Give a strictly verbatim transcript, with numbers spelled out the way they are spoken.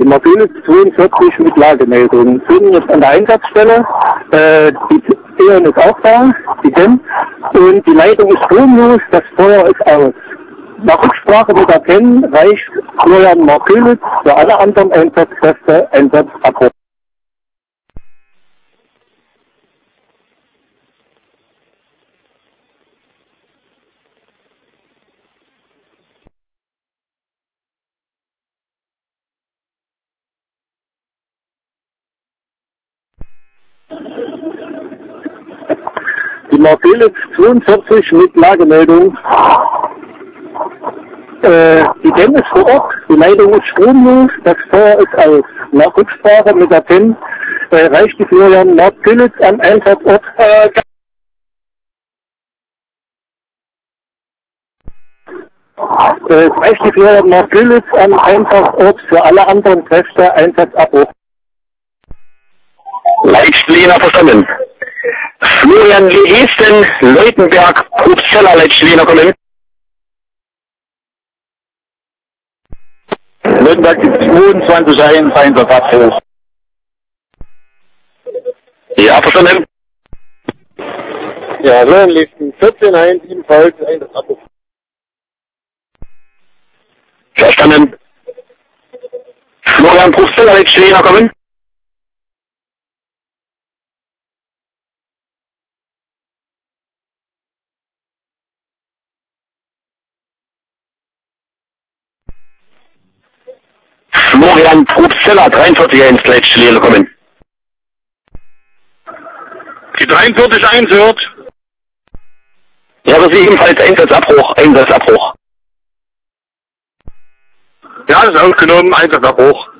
Martinez zweiundvierzig mit Lagemeldung. Sind jetzt an der Einsatzstelle, äh, die E O N ist auch da, die D E M, und die Leitung ist stromlos, das Feuer ist aus. Nach Rücksprache mit der T E N reicht Florian Martinez für alle anderen Einsatzkräfte Einsatzabbruch. Die Martinez zweiundvierzig mit Lagemeldung. Äh, die D E M ist vor Ort, die Leitung ist stromlos, das Feuer ist aus. Nach Rücksprache mit der T E N äh, reicht die Florian Martinez am Einsatzort. Äh, äh, reicht die Florian Martinez am Einsatzort für alle anderen Kräfte Einsatzabbruch. Leitstlähner verstanden. Florian Lehesten, Leutenberg, Probsteller, Leitstlähner kommen. Leutenberg zweiundzwanzig eins, Einsatzabbruch. Ja, verstanden. Ja, Löwenlisten vierzehn eins, ebenfalls Einsatzabbruch. Verstanden. Florian Probsteller, Leitstlähner kommen. Florian Probsteller, dreiundvierzig eins, Leitstlähner kommen. Die dreiundvierzig eins hört. Ja, das ist ebenfalls Einsatzabbruch, Einsatzabbruch. Ja, das ist ausgenommen, Einsatzabbruch.